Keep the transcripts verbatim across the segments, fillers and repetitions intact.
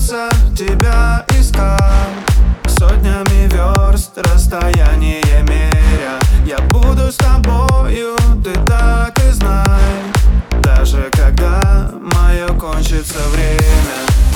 придется тебя искать, сотнями верст расстояние меря. Я буду с тобою, ты так и знай, даже когда мое кончится время.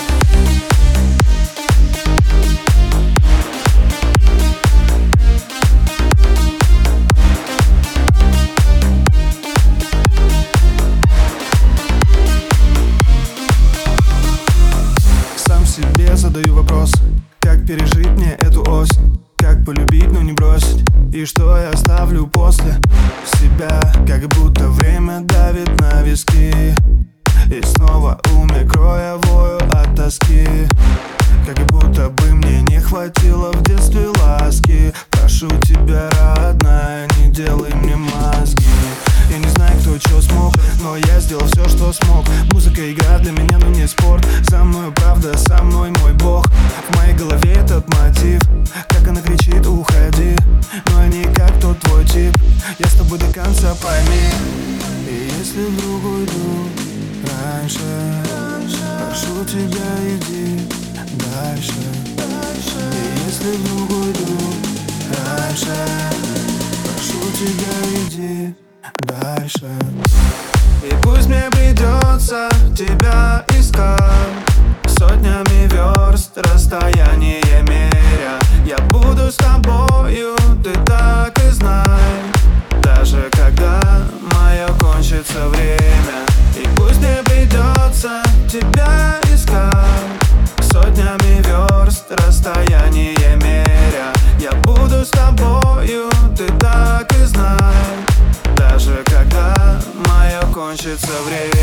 Себе задаю вопрос, как пережить мне эту осень, как полюбить, но не бросить, и что я оставлю после себя. Как будто время давит на виски, и снова умер кроя вою от тоски. Как будто бы мне не хватило в детстве ласки. Прошу тебя, родная, не делай мне мозги. Я не знаю, кто чё смог, но я сделал все, что смог. Музыка, игра для меня, но не спорт. За мной правда, со мной мой бог. В моей голове этот мотив, как она кричит: уходи. Но я не как тот твой тип, я с тобой до конца, пойми. И если вдруг уйду раньше, прошу тебя, иди дальше. И если вдруг уйду раньше, прошу тебя, иди дальше. И пусть мне придется тебя искать, сотнями верст расстояние меря. Я буду с тобою, ты так и знай, даже когда мое кончится время. И пусть мне придется тебя искать, сотнями верст расстояние меря. Я буду с тобою, ты так и знай, даже когда мое кончится время.